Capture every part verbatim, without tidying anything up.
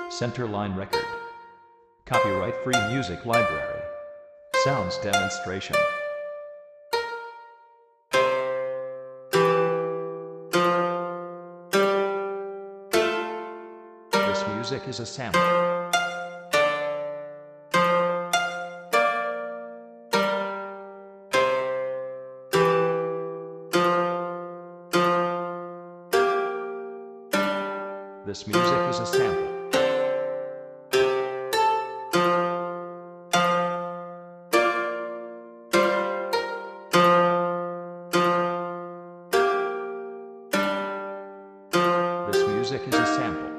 Centerline Record. Copyright Free Music Library. Sounds Demonstration. This music is a sample. This music is a sample. This music is a sample.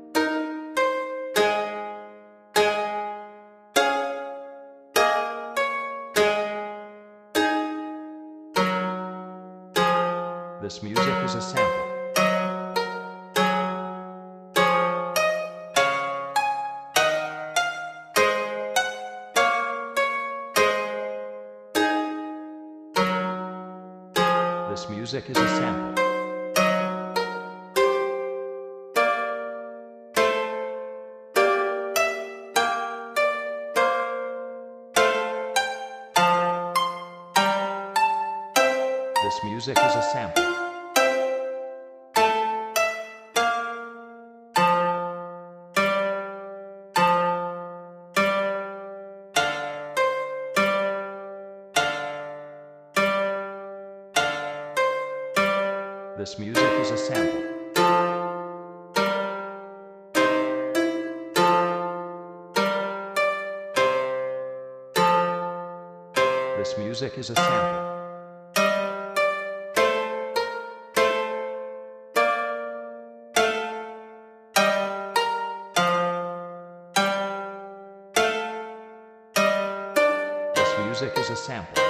This music is a sample. This music is a sample. This music is a sample. This music is a sample. This music is a sample. This music is a sample.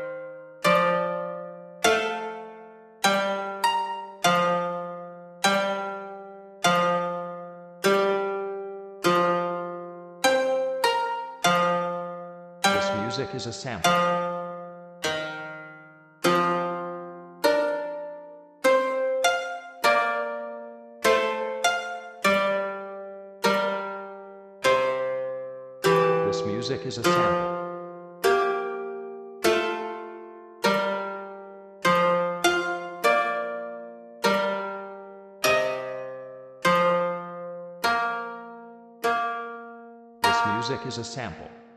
This music is a sample. This music is a sample. This music is a sample.